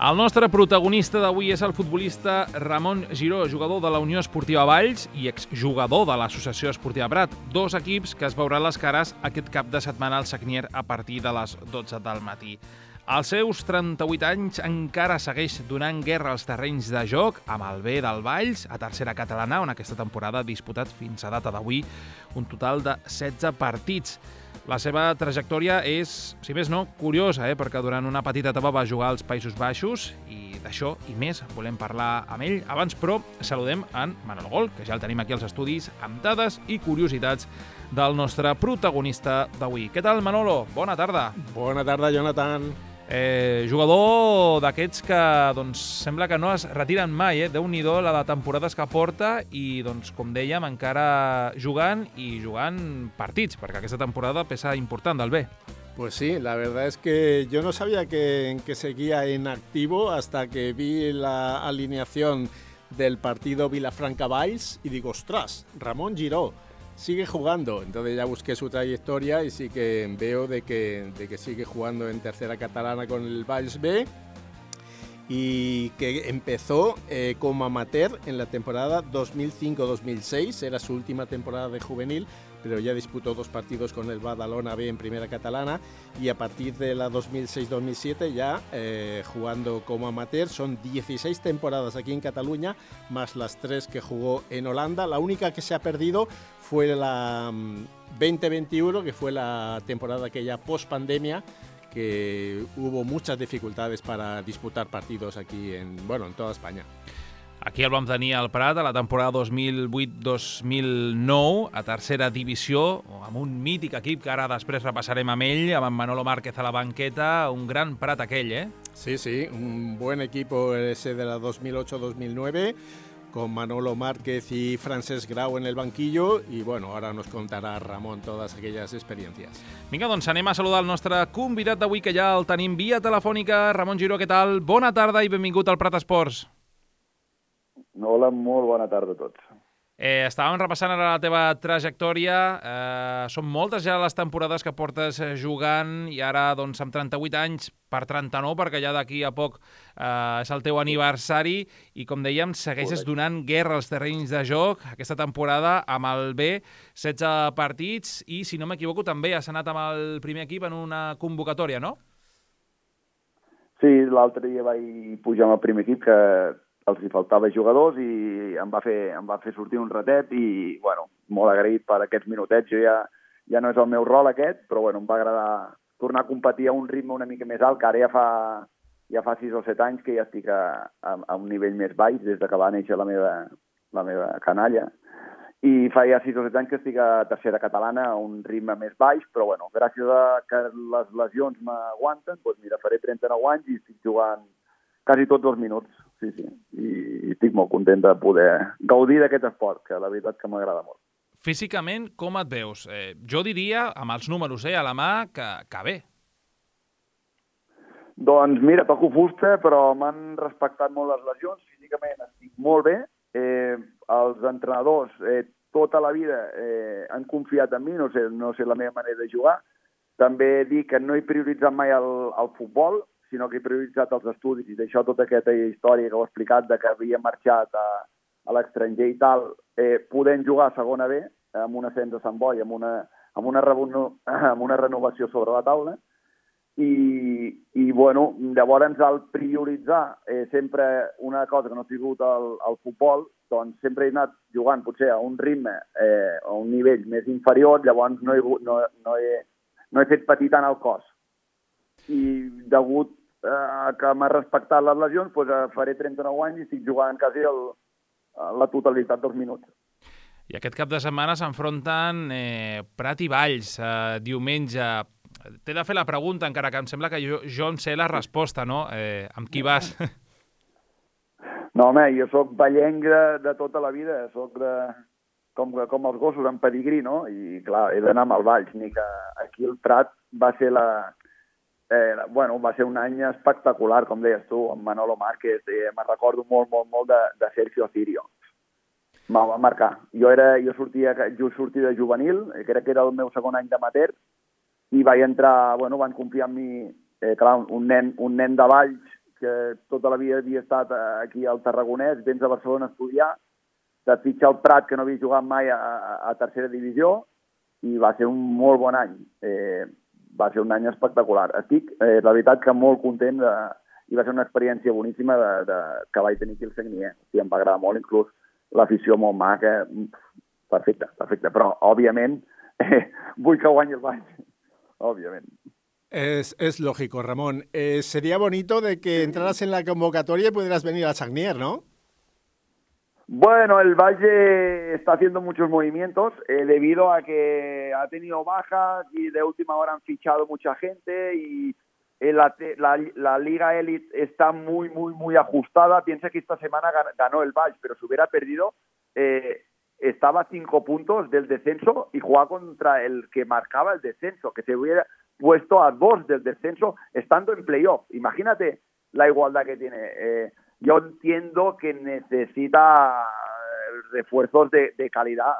El nostre protagonista d'avui és el futbolista Ramon Giró, jugador de la Unió Esportiva Valls i exjugador de l'Associació Esportiva Prat, dos equips que es veuran les cares aquest cap de setmana al Sagnier a partir de les 12 del matí. Als seus 38 anys encara segueix donant guerra als terrenys de joc amb el B del Valls a tercera catalana, on aquesta temporada ha disputat fins a data d'avui un total de 16 partits. La seva trajectòria és, si més no, curiosa, perquè durant una petita etapa va jugar als Països Baixos i d'això i més volem parlar amb ell. Abans, però, saludem en Manolo Gol, que ja el tenim aquí als estudis, amb dades i curiositats del nostre protagonista d'avui. Què tal, Manolo? Bona tarda. Bona tarda, Jonathan. Jugador d'aquests que sembla que no es retiren mai, Déu-n'hi-do la de temporades que porta i, com dèiem, encara jugant i jugant partits, perquè aquesta temporada pesa important del B. Pues sí, la verdad es que yo no sabía que seguía en activo hasta que vi la alineación del partido Vilafranca-Valls y digo, ostras, Ramon Giró sigue jugando. Entonces ya busqué su trayectoria y sí que veo de que sigue jugando en tercera catalana con el Valls B y que empezó como amateur en la temporada 2005-2006, era su última temporada de juvenil, pero ya disputó 2 partidos con el Badalona B en primera catalana y a partir de la 2006-2007 ya jugando como amateur. Son 16 temporadas aquí en Cataluña, más las 3 que jugó en Holanda. La única que se ha perdido fue la 2021, que fue la temporada aquella post-pandemia, que hubo muchas dificultades para disputar partidos aquí en toda España. Aquí el vam tenir al Prat a la temporada 2008-2009, a tercera divisió, amb un mític equip que ara després repassarem amb ell, amb en Manolo Márquez a la banqueta, un gran Prat aquell, Sí, un buen equipo ese de la 2008-2009, con Manolo Márquez y Francesc Grau en el banquillo, y ahora nos contará Ramon todas aquellas experiencias. Vinga, anem a saludar el nostre convidat d'avui, que ja el tenim via telefònica. Ramon Giró, què tal? Bona tarda i benvingut al Prat Esports. Hola, molt bona tarda a tots. Estàvem repassant ara la teva trajectòria. Són moltes ja les temporades que portes jugant i ara, amb 38 anys per 39, perquè ja d'aquí a poc és el teu aniversari i, com dèiem, segueixes donant guerra als terrenys de joc. Aquesta temporada amb el B, 16 partits i, si no m'equivoco, també has anat amb el primer equip en una convocatòria, no? Sí, l'altre dia vaig pujar amb el primer equip que els hi faltava jugadors i em va fer sortir un ratet i, molt agraït per aquests minutets. Jo ja no és el meu rol aquest, però, em va agradar tornar a competir a un ritme una mica més alt, que ara ja fa 6 o 7 anys que ja estic a un nivell més baix, des que va néixer la meva canalla. I fa ja 6 o 7 anys que estic a tercera catalana a un ritme més baix, però, gràcies a que les lesions m'aguanten, faré 39 anys i estic jugant quasi tots els minuts. Sí, i estic molt content de poder gaudir d'aquest esport, que la veritat que m'agrada molt. Físicament, com et veus? Jo diria, amb els números a la mà, que bé. Doncs mira, toco fusta, però m'han respectat molt les lesions. Físicament estic molt bé. Els entrenadors tota la vida han confiat en mi, no sé la meva manera de jugar. També dic que no he prioritzat mai el futbol, sinó que he prioritzat els estudis i d'això tota aquesta història que heu explicat de que havia marxat a l'estranger i tal, podent jugar a segona B, amb un ascens a Sant Boi, amb una renovació sobre la taula. I llavors al prioritzar sempre una cosa que no ha sigut el futbol, doncs sempre he anat jugant potser a un ritme, a un nivell més inferior, llavors no he fet patir tant el cos. I degut que m'ha respectat les lesions, faré 39 anys i estic jugant quasi la totalitat dels minuts. I aquest cap de setmana s'enfronten Prat i Valls, diumenge. T'he de fer la pregunta, encara que em sembla que jo em sé la resposta, no? Amb qui vas? No, home, jo soc vallenc de tota la vida, soc com els gossos en pedigrí, no? I clar, he d'anar amb el Valls, ni que aquí el Prat va ser va ser un any espectacular, com deies tu, amb Manolo Márquez. Me'n recordo molt de Sergio Cirio. Me'l va marcar. Jo sortia de juvenil, crec que era el meu segon any d'amateur, i vaig entrar, van confiar en mi, clar, un nen de Valls que tota la vida havia estat aquí al Tarragonès, vens a Barcelona a estudiar, et fitxa el Prat, que no havia jugat mai a tercera divisió, i va ser un molt bon any. Va ser un any espectacular. Estic, la veritat, que molt content i va ser una experiència boníssima que vaig tenir aquí al Sagnier. Em va agradar molt, inclús l'afició molt maca. Perfecte. Però, òbviament, vull que guanyi el Valls. Òbviament. Es lógico, Ramón. Sería bonito de que entraras en la convocatoria y pudieras venir a Sagnier, ¿no? Bueno, el Valle está haciendo muchos movimientos debido a que ha tenido bajas y de última hora han fichado mucha gente y la Liga Elite está muy ajustada. Piensa que esta semana ganó el Valle, pero si hubiera perdido, estaba a 5 puntos del descenso y jugaba contra el que marcaba el descenso, que se hubiera puesto a 2 del descenso estando en playoff. Imagínate la igualdad que tiene. Yo entiendo que necesita refuerzos de calidad,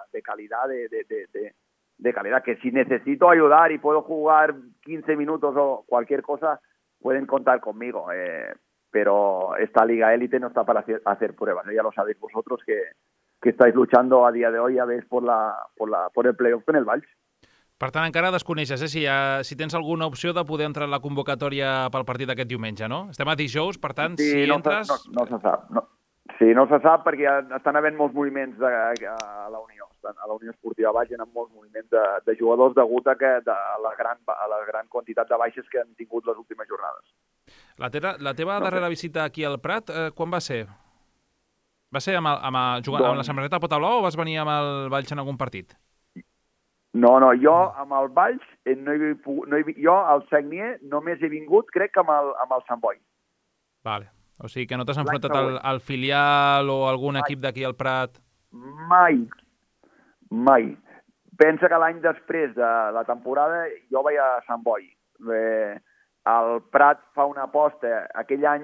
que si necesito ayudar y puedo jugar 15 minutos o cualquier cosa, pueden contar conmigo. Pero esta Liga Élite no está para hacer pruebas. Ya lo sabéis vosotros que estáis luchando a día de hoy, a veces por el playoff en el Valls. Per tant, encara desconeixes, si tens alguna opció de poder entrar en la convocatòria pel partit d'aquest diumenge, no? Estem a dijous, per tant, sí, si no entres... No se sap. Sí, no se sap perquè estan havent molts moviments a la Unió. A la Unió Esportiva Valls hi ha molts moviments de jugadors degut a la gran quantitat de baixes que han tingut les últimes jornades. La teva darrera visita aquí al Prat, quan va ser? Va ser amb la samarreta pota blau o vas venir amb el Valls en algun partit? No, jo amb el Valls, jo al Sagnier només he vingut, crec que amb el Sant Boi. Vale. O sigui que no t'has enfrontat al filial o algun equip d'aquí al Prat? Mai. Pensa que l'any després de la temporada jo vaig a Sant Boi. El Prat fa una aposta, aquell any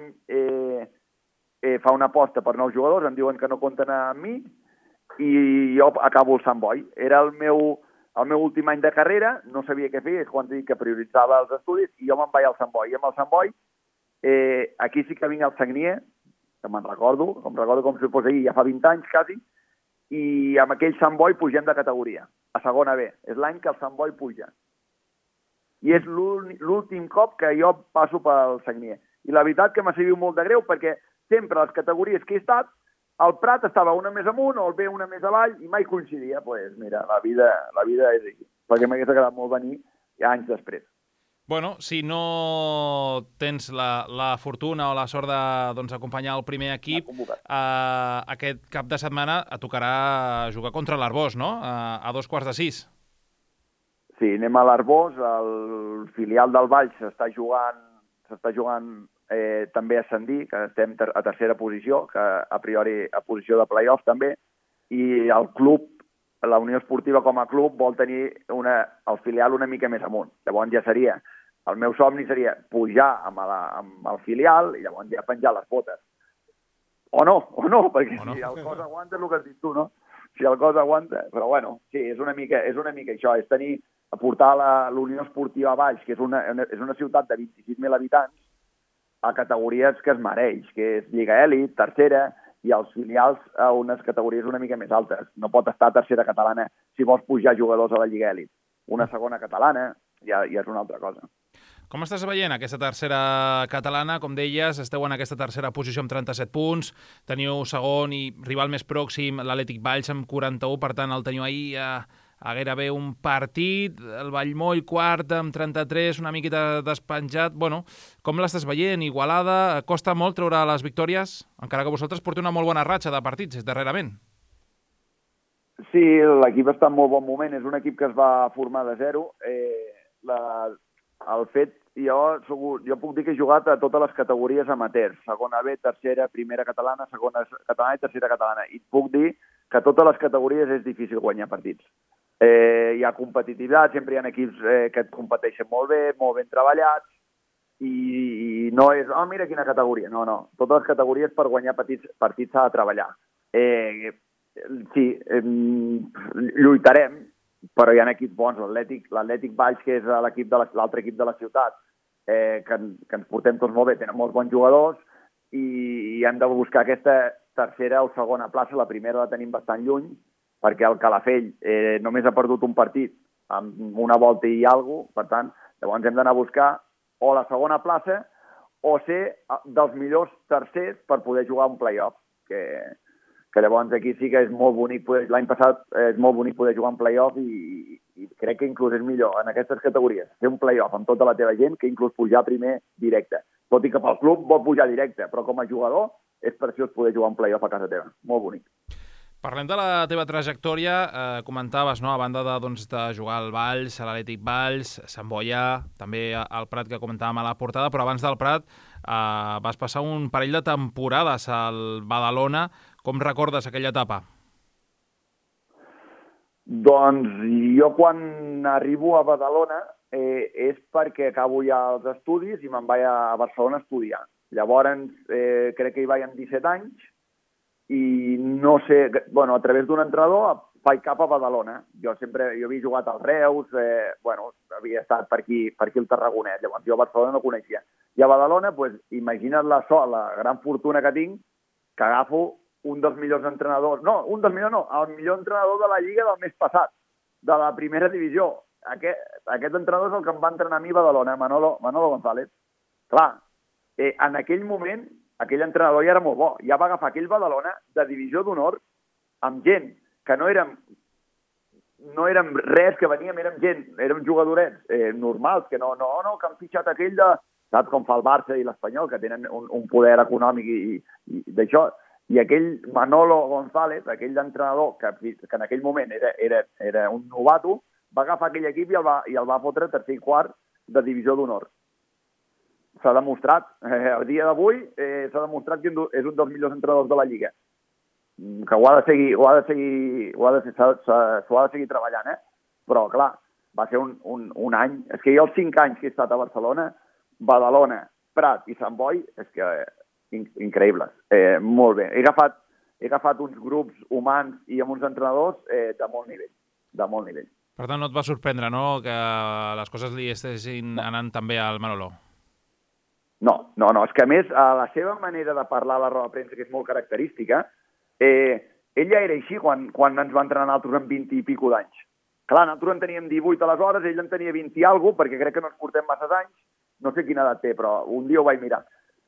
fa una aposta per nous jugadors, em diuen que no compten amb mi, i jo acabo al Sant Boi. Era el meu últim any de carrera, no sabia què fer, és quan dic que prioritzava els estudis, i jo me'n vaig al Sant Boi. I amb el Sant Boi, aquí sí que vinc al Sagnier, que me'n recordo com si fos ahir, ja fa 20 anys quasi, i amb aquell Sant Boi pugem de categoria, a segona B. És l'any que el Sant Boi puja. I és l'últim cop que jo passo pel Sagnier. I la veritat que m'ha sabut molt de greu, perquè sempre a les categories que he estat, el Prat estava una més amunt o el B una més avall i mai coincidia. Doncs mira, la vida és aquí. Perquè m'hagués agradat molt venir anys després. Bueno, si no tens la fortuna o la sort d'acompanyar el primer equip, aquest cap de setmana et tocarà jugar contra l'Arbós, no? A 5:15. Sí, anem a l'Arbós. El filial del Valls s'està jugant també ascendir, que estem a tercera posició, que a priori a posició de play-off també, i el club, la Unió Esportiva com a club, vol tenir el filial una mica més amunt. Llavors ja seria, el meu somni seria pujar amb el filial i llavors ja penjar les botes. O no, perquè si el cos aguanta és el que has dit tu, no? Si el cos aguanta, però bueno, sí, és una mica això, és portar l'Unió Esportiva Valls, que és una ciutat de 26.000 habitants, a categories que es mereix, que és Lliga Elit, tercera, i els filials a unes categories una mica més altes. No pot estar a tercera catalana si vols pujar jugadors a la Lliga Elit. Una segona catalana ja és una altra cosa. Com estàs veient aquesta tercera catalana? Com deies, esteu en aquesta tercera posició amb 37 punts, teniu segon i rival més pròxim, l'Atlètic Valls amb 41, per tant el teniu ahir a gairebé un partit, el Vallmoll quart amb 33, una miqueta despenjat. Bueno, com l'estàs veient? Igualada? Costa molt treure les victòries? Encara que vosaltres porteu una molt bona ratxa de partits darrerament. Sí, l'equip està en molt bon moment. És un equip que es va formar de zero. El fet, jo puc dir que he jugat a totes les categories amateurs, segona B, tercera, primera catalana, segona catalana i tercera catalana. I puc dir que a totes les categories és difícil guanyar partits. Hi ha competitivitat, sempre hi ha equips que et competeixen molt ben treballats, i no és, mira quina categoria. No. Totes les categories per guanyar partits s'ha de treballar. Sí, lluitarem, però hi ha equips bons. L'Atlètic Valls, que és l'altre equip de la ciutat, que ens portem tots molt bé, tenen molts bons jugadors, i hem de buscar aquesta tercera o segona plaça. La primera la tenim bastant lluny, perquè el Calafell només ha perdut un partit amb una volta i alguna cosa, per tant, llavors hem d'anar a buscar o la segona plaça o ser dels millors tercers per poder jugar un play-off, que llavors aquí sí que és molt bonic. L'any passat és molt bonic poder jugar un play-off i crec que inclús és millor en aquestes categories fer un play-off amb tota la teva gent que inclús pujar primer directe. Tot i que pel club vol pujar directe, però com a jugador és preciós poder jugar un play-off a casa teva. Molt bonic. Parlem de la teva trajectòria. Comentaves, no?, a banda de jugar al Valls, a l'Atlètic Valls, Sant Boià, també al Prat, que comentàvem a la portada, però abans del Prat vas passar un parell de temporades al Badalona. Com recordes aquella etapa? Doncs jo quan arribo a Badalona és perquè acabo ja els estudis i me'n vaig a Barcelona a estudiar. Llavors crec que hi vaig amb 17 anys i no sé, a través d'un entrenador vaig cap a Badalona. Jo havia jugat al Reus, havia estat per aquí el Tarragonet, llavors jo a Barcelona no coneixia. I a Badalona, imagina't la gran fortuna que tinc, que agafo un dels millors entrenadors, el millor entrenador de la Lliga del mes passat, de la primera divisió. Aquest entrenador és el que em va entrenar a mi a Badalona, Manolo González. Clar, en aquell moment, aquell entrenador ja era molt bo. Ja va agafar aquell Badalona de divisió d'honor amb gent que no érem res, que veníem, érem jugadorets normals, que no, que han fitxat aquell de... Saps com fa el Barça i l'Espanyol, que tenen un poder econòmic i d'això. I aquell Manolo González, aquell entrenador que en aquell moment era un novato, va agafar aquell equip i el va fotre tercer i quart de divisió d'honor. S'ha demostrat, el dia d'avui, s'ha demostrat que és un dels millors entrenadors de la Lliga. Que s'ho ha de seguir treballant, Però, clar, va ser un any... És que jo els 5 anys que he estat a Barcelona, Badalona, Prat i Sant Boi, és que increïbles. Molt bé. He agafat uns grups humans i amb uns entrenadors de molt nivell. Per tant, no et va sorprendre, no?, que les coses li estessin anant també al Manolo. No. És que, a més, la seva manera de parlar a la roda de premsa, que és molt característica, ell ja era així quan ens va entrenar nosaltres amb 20 i pico d'anys. Clar, nosaltres en teníem 18 aleshores, ell en tenia 20 i alguna cosa, perquè crec que no ens portem massa anys, no sé quina edat té, però un dia ho vaig mirar.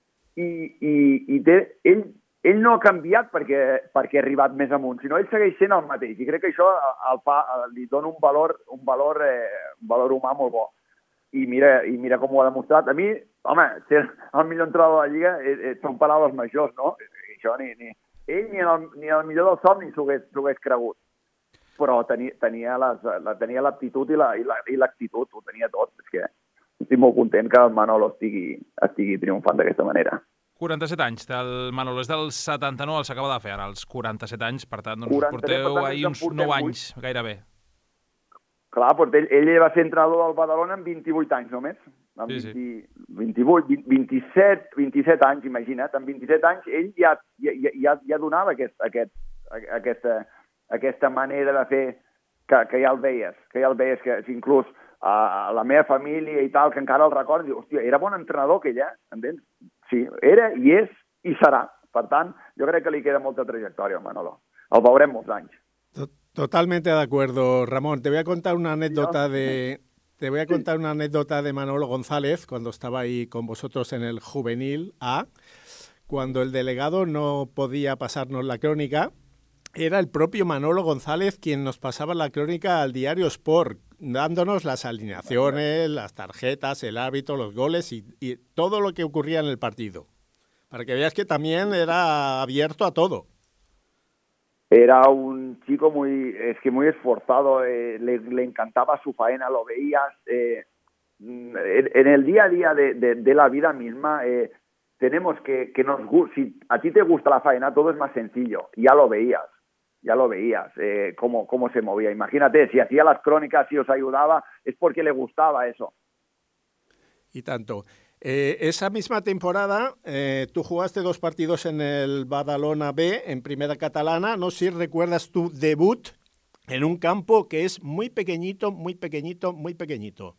Ell no ha canviat perquè ha arribat més amunt, sinó ell segueix sent el mateix, i crec que això li dona un valor humà molt bo. I mira com ho ha demostrat. A mi, home, ser el millor entrenador de la Lliga són paraules majors, no? I això ell ni el millor dels somnis s'ho hagués cregut. Però tenia l'aptitud i l'actitud, ho tenia tot. És que estic molt content que el Manolo estigui triomfant d'aquesta manera. 47 anys té el Manolo, és del 79, s'acaba de fer ara, als 47 anys, per tant, doncs porteu ahir uns 9 anys gairebé. Clar, perquè ell va ser entrenador del Badalona amb 28 anys només. Amb 27 anys, imagina't. Amb 27 anys ell ja donava aquesta manera de fer que ja el veies. Que inclús la meva família i tal, que encara el recordo, diu, hòstia, era bon entrenador aquell, entens? Sí, era i és i serà. Per tant, jo crec que li queda molta trajectòria al Manolo. El veurem molts anys. Totalmente de acuerdo, Ramón. Te voy a contar una anécdota de Manolo González cuando estaba ahí con vosotros en el Juvenil A, cuando el delegado no podía pasarnos la crónica. Era el propio Manolo González quien nos pasaba la crónica al diario Sport, dándonos las alineaciones, las tarjetas, el árbitro, los goles y todo lo que ocurría en el partido. Para que veas que también era abierto a todo. Era un chico muy esforzado, le encantaba su faena, lo veías. En el día a día de la vida misma, tenemos que nos gusta. Si a ti te gusta la faena, todo es más sencillo. Ya lo veías, cómo se movía. Imagínate, si hacía las crónicas, si os ayudaba, es porque le gustaba eso. Y tanto. Esa misma temporada tú jugaste 2 partidos en el Badalona B, en Primera Catalana. No sé si recuerdas tu debut en un campo que es muy pequeñito.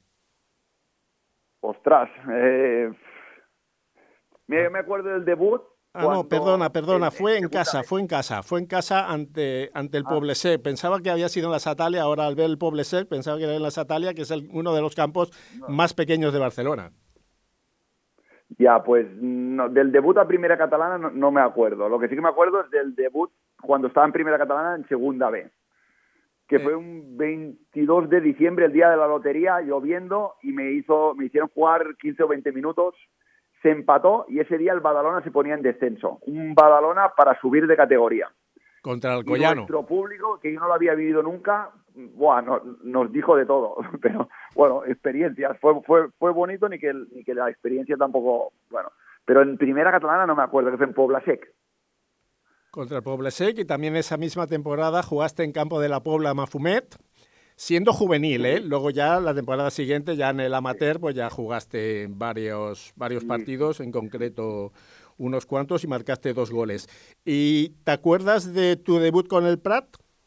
Ostras, me acuerdo del debut No, perdona, fue en casa ante el Poble-sec. Pensaba que había sido en la Satalia, ahora al ver el Poble-sec pensaba que era en la Satalia, que es uno de los campos más pequeños de Barcelona. Ya, pues no, del debut a Primera Catalana no me acuerdo. Lo que sí que me acuerdo es del debut cuando estaba en Primera Catalana en Segunda B, que fue un 22 de diciembre, el día de la lotería, lloviendo, y me hicieron jugar 15 o 20 minutos. Se empató y ese día el Badalona se ponía en descenso. Un Badalona para subir de categoría. Contra el Alcoyano. Y nuestro público, que yo no lo había vivido nunca, nos dijo de todo. Pero, bueno, experiencias. Fue bonito, ni que la experiencia tampoco... Bueno, pero en Primera Catalana no me acuerdo, que fue en Pobla-sec. Contra el Poble-sec, y también esa misma temporada jugaste en campo de la Pobla Mafumet, siendo juvenil, ¿eh? Luego ya la temporada siguiente, ya en el amateur, pues ya jugaste varios partidos, en concreto unos cuantos, y marcaste 2 goles. ¿Y te acuerdas de tu debut con el Prat?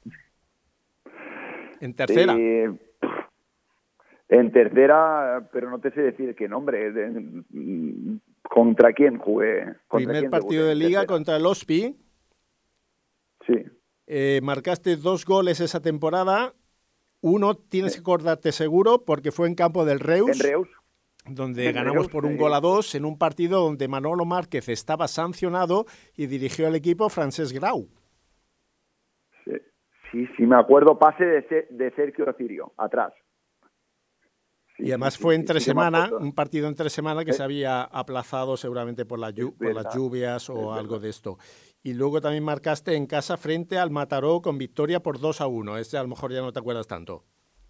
En tercera. En tercera, pero no te sé decir qué nombre. ¿Contra quién jugué? Primer partido de liga contra el Ospi. Sí. Marcaste 2 goles esa temporada. Uno tienes que acordarte seguro porque fue en campo del Reus. En Reus. Donde ganamos por 1-2 en un partido donde Manolo Márquez estaba sancionado y dirigió al equipo Francesc Grau. Sí, me acuerdo, pase de Sergio Cirio, atrás. Sí, y además fue entre semana, un partido entre semana que se había aplazado seguramente por las lluvias o algo de esto. Y luego también marcaste en casa frente al Mataró con victoria por 2-1. Ese a lo mejor ya no te acuerdas tanto.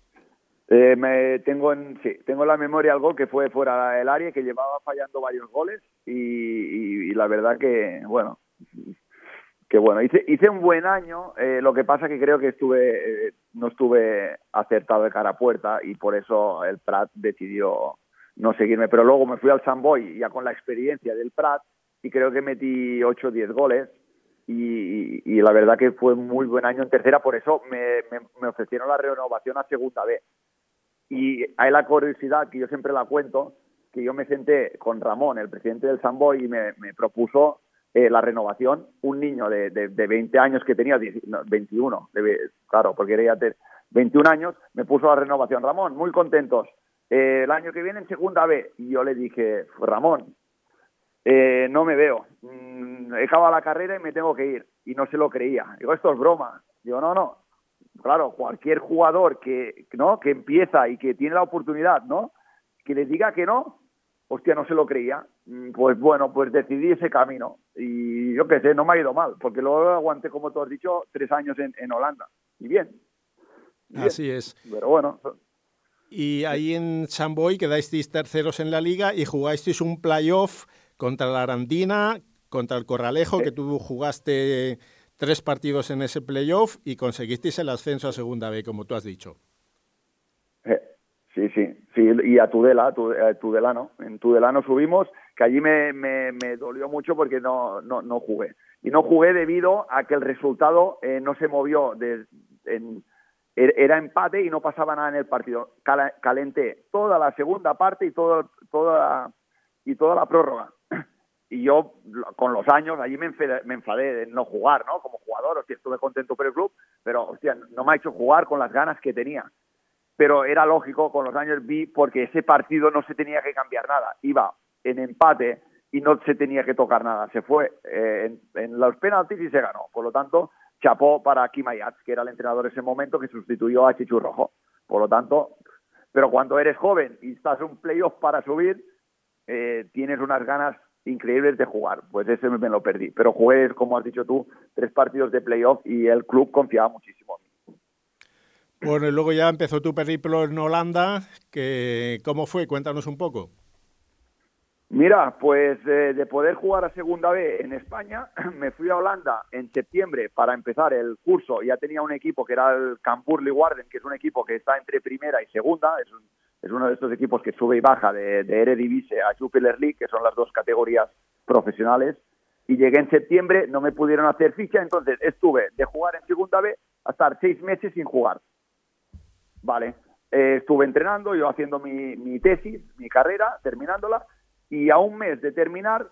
Tengo en la memoria algo que fue fuera del área, que llevaba fallando varios goles y la verdad que bueno, hice un buen año. Lo que pasa que creo que no estuve acertado de cara a puerta y por eso el Prat decidió no seguirme. Pero luego me fui al Sant Boi ya con la experiencia del Prat y creo que metí 8 o 10 goles y la verdad que fue muy buen año en tercera. Por eso me ofrecieron la renovación a Segunda B. Y hay la curiosidad, que yo siempre la cuento, que yo me senté con Ramón, el presidente del Sant Boi, y me propuso la renovación. Un niño de 20 años que tenía 21, claro, porque era ya 21 años, me puso la renovación. Ramón, muy contentos. El año que viene en Segunda B. Y yo le dije, Ramón, no me veo. He acabado la carrera y me tengo que ir. Y no se lo creía. Digo, esto es broma. Digo, no. Claro, cualquier jugador que empieza y que tiene la oportunidad, ¿no? Que le diga que no, hostia, no se lo creía. Pues bueno, pues decidí ese camino. Y yo qué sé, no me ha ido mal, porque luego aguanté, como tú has dicho, 3 años en Holanda. Y bien. Así es. Pero bueno. Y ahí en Sant Boi quedasteis terceros en la liga y jugasteis un playoff contra la Arandina, contra el Corralejo, que tú jugaste 3 partidos en ese playoff y conseguisteis el ascenso a Segunda B, como tú has dicho. Sí, y a Tudela, ¿no? En Tudela nos subimos, que allí me dolió mucho porque no jugué. Y no jugué debido a que el resultado no se movió. Era empate y no pasaba nada en el partido. Calenté toda la segunda parte y toda la prórroga. Y yo, con los años, allí me enfadé de no jugar, ¿no? Como jugador, hostia, estuve contento por el club, pero, hostia, no me ha hecho jugar con las ganas que tenía. Pero era lógico, con los años vi, porque ese partido no se tenía que cambiar nada. Iba en empate y no se tenía que tocar nada. Se fue en los penaltis y se ganó. Por lo tanto, chapó para Quim Ayats, que era el entrenador en ese momento, que sustituyó a Chichu Rojo. Por lo tanto, pero cuando eres joven y estás en un playoff para subir, tienes unas ganas increíbles de jugar. Pues ese me lo perdí. Pero jugué, como has dicho tú, 3 partidos de playoff y el club confiaba muchísimo en mí. Bueno, y luego ya empezó tu periplo en Holanda. ¿Cómo fue? Cuéntanos un poco. Mira, pues de poder jugar a Segunda B en España, me fui a Holanda en septiembre para empezar el curso. Ya tenía un equipo que era el Cambuur Leeuwarden, que es un equipo que está entre primera y segunda. Es uno de estos equipos que sube y baja de Eredivisie a Jupiler League, que son las 2 categorías profesionales. Y llegué en septiembre, no me pudieron hacer ficha, entonces estuve de jugar en Segunda B a estar 6 meses sin jugar. Vale, estuve entrenando, yo haciendo mi tesis, mi carrera, terminándola, y a un mes de terminar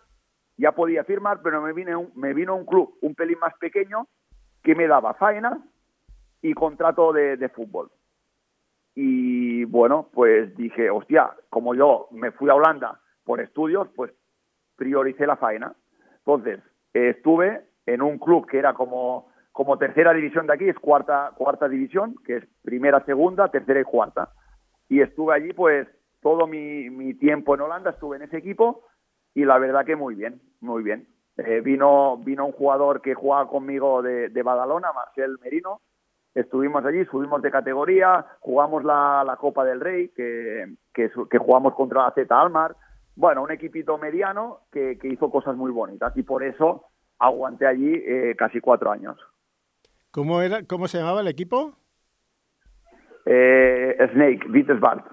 ya podía firmar, pero me vino un club un pelín más pequeño que me daba faena y contrato de fútbol. Y bueno, pues dije, hostia, como yo me fui a Holanda por estudios, pues prioricé la faena. Entonces, estuve en un club que era como tercera división de aquí, es cuarta división, que es primera, segunda, tercera y cuarta. Y estuve allí, pues, todo mi tiempo en Holanda, estuve en ese equipo y la verdad que muy bien, muy bien. Vino un jugador que jugaba conmigo de Badalona, Marcel Merino. Estuvimos allí, subimos de categoría, jugamos la Copa del Rey, que jugamos contra la Z Almar. Bueno, un equipito mediano que hizo cosas muy bonitas y por eso aguanté allí casi 4 años. ¿Cómo se llamaba el equipo? Snake, Wittelsbad.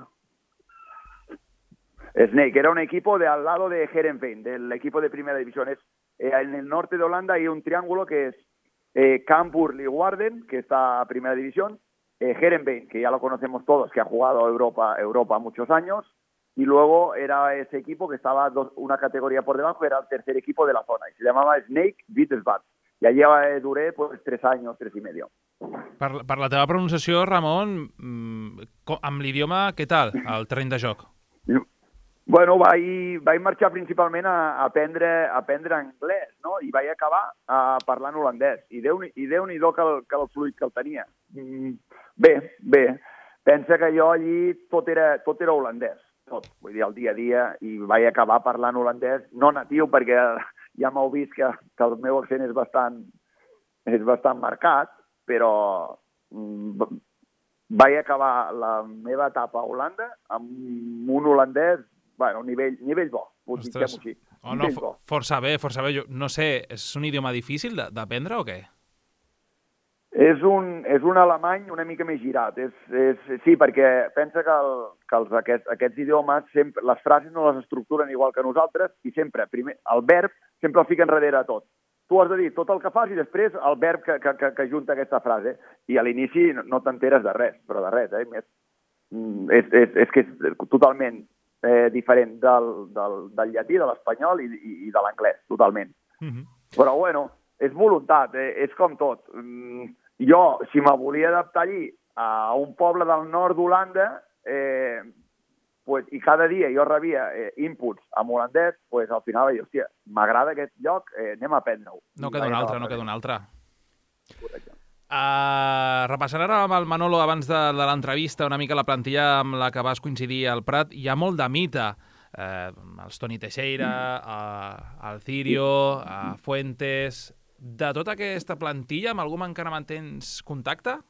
Snake, era un equipo de al lado de Heerenveen, del equipo de primera división. En el norte de Holanda hay un triángulo que es Cambuur-Leeuwarden, que está a primera división, Heerenveen, que ya lo conocemos todos, que ha jugado Europa muchos años, y luego era ese equipo que estaba una categoría por debajo, era el tercer equipo de la zona, y se llamaba Snake Wittelsbad. I allí duré pues 3 anys, 3 i medio. Per la teva pronunciació, Ramon, amb l'idioma, què tal, el terreny de joc? Bueno, vaig marxar principalment a aprendre anglès, no? I vaig acabar parlant holandès. I Déu-n'hi-do que el fluid que el tenia. Bé. Pensa que jo allí tot era holandès, tot. Vull dir, el dia a dia, i vaig acabar parlant holandès, no natiu, perquè ja m'heu vist que el meu accent és bastant marcat, però vaig acabar la meva etapa a Holanda amb un holandès, bueno, nivell bo, diguem-ho així. Força bé. Jo no sé, és un idioma difícil d'aprendre o què? És un alemany una mica més girat. Sí, perquè pensa que aquests idiomes, les frases no les estructuren igual que nosaltres i sempre, primer, el verb sempre el fica enrere tot. Tu has de dir tot el que fas i després el verb que ajunta aquesta frase. I a l'inici no t'enteres de res, però de res. És que és totalment diferent del llatí, de l'espanyol i de l'anglès, totalment. Però, bueno, és voluntat, és com tot. Jo, si me volia adaptar allí a un poble del nord d'Holanda, i cada dia jo rebia inputs en holandès, al final vaig dir, hòstia, m'agrada aquest lloc, anem a aprendre-ho. No queda un altre. Correcte. Repassant ara amb el Manolo abans de l'entrevista una mica la plantilla amb la que vas coincidir al Prat, hi ha molt de mite, els Toni Teixeira, el Cirio, Fuentes. De tota aquesta plantilla, amb algú encara mantens contacte?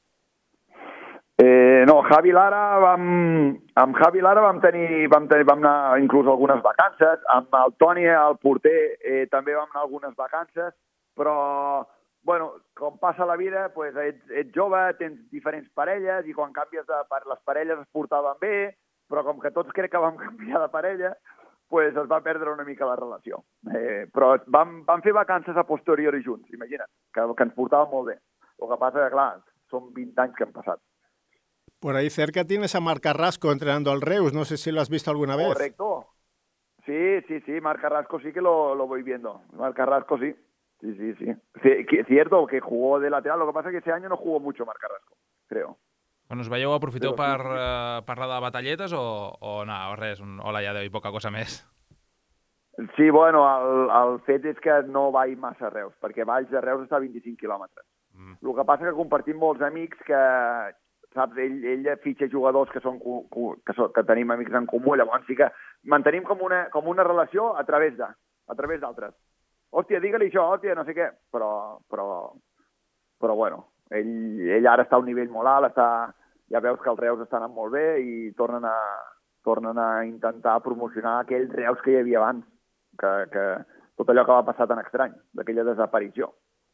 No, amb Javi Lara vam anar inclús algunes vacances, amb el Toni, el porter, també vam anar algunes vacances, però bueno, com passa la vida, ets jove, tens diferents parelles i quan canvies les parelles es portaven bé, però com que tots crec que vam canviar de parella, es va perdre una mica la relació. Però vam fer vacances a posteriori junts, imagina't, que ens portàvem molt bé. El que passa que, clar, són 20 anys que han passat. Por ahí cerca tienes a Marc Carrasco entrenando al Reus, no sé si lo has visto alguna vez. Correcto. Sí, Marc Carrasco sí que lo voy viendo. Marc Carrasco sí. Sí. Cierto que jugó de lateral, lo que pasa es que ese año no jugó mucho Marc Carrasco, creo. Bueno, us veieu, aprofiteu per parlar de batalletes o no, res, hola ja deu i poca cosa més? Sí, bueno, el fet és que no vaig massa a Reus, perquè Valls de Reus està a 25 quilòmetres. El que passa és que compartim molts amics que, saps, ell fitxa jugadors que tenim amics en comú, llavors sí que mantenim com una relació a través d'altres. Hòstia, digue-li això, hòstia, no sé què. Però bueno, ell ara està a un nivell molt alt, ja veus que els Reus estan anant molt bé i tornen a intentar promocionar aquells Reus que hi havia abans, que tot allò que va passar tan estrany, d'aquella desaparició.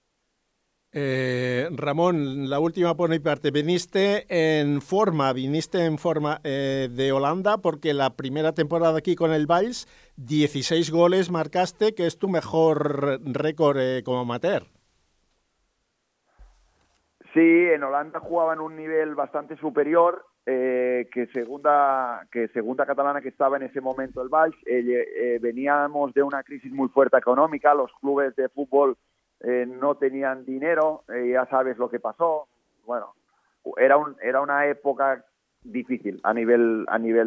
Ramón, la última por mi parte. Viniste en forma de Holanda porque la primera temporada aquí con el Valls, 16 goles marcaste, que es tu mejor récord como amateur. Sí, en Holanda jugaba en un nivel bastante superior. que segunda catalana que estaba en ese momento el Valls. Veníamos de una crisis muy fuerte económica, los clubes de fútbol no tenían dinero, ya sabes lo que pasó. Bueno, era una época difícil a nivel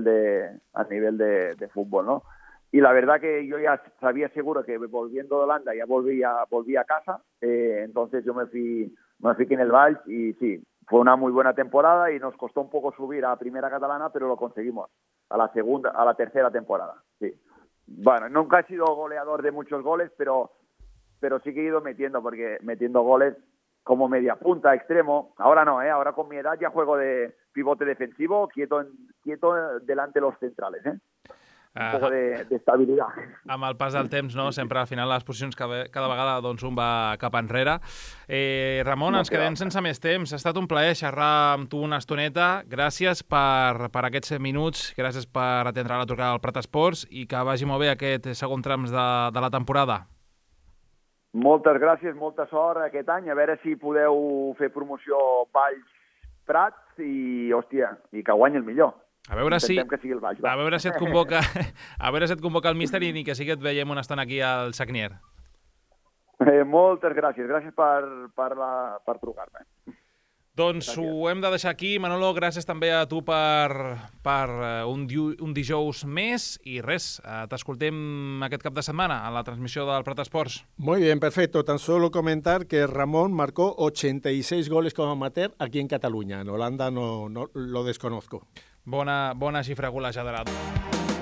de fútbol, ¿no? Y la verdad que yo ya sabía seguro que volviendo de Holanda ya volví a casa, entonces yo me fui en el Valls y sí, fue una muy buena temporada y nos costó un poco subir a primera catalana, pero lo conseguimos a la tercera temporada. Sí. Bueno, nunca he sido goleador de muchos goles, pero sí que he ido metiendo goles como media punta, extremo. Ahora no, ahora con mi edad ya juego de pivote defensivo, quieto delante de los centrales, un poco de estabilitat. Amb el pas del temps, no? Sempre al final les posicions cada vegada doncs, un va cap enrere. Ramon, ens quedem sense més temps. Ha estat un plaer xerrar amb tu una estoneta. Gràcies per aquests minuts, gràcies per atendre la trucada al Prat Esports i que vagi molt bé aquest segon trams de la temporada. Moltes gràcies, molta sort aquest any. A veure si podeu fer promoció Valls-Prat i, hòstia, i que guanyi el millor. A veure si et convoca el míster i ni que sí que et veiem una estona aquí al Sagnier. Moltes gràcies. Gràcies per trucar-me. Doncs ho hem de deixar aquí. Manolo, gràcies també a tu per un dijous més i res, t'escoltem aquest cap de setmana a la transmissió del Prat Esports. Muy bien, perfecto. Tan solo comentar que Ramón marcó 86 goles como amateur aquí en Cataluña. En Holanda no lo desconozco. Bona xifra golejadora.